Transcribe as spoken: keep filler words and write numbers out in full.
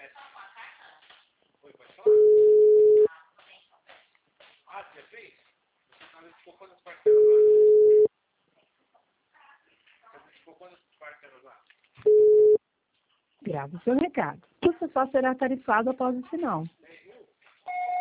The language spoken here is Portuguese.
Oi, pode falar? Ah, você já fez? Você ficou quantas parcelas lá? Você ficou quantas parcelas lá? Grave o seu recado. Você só será tarifado após o sinal.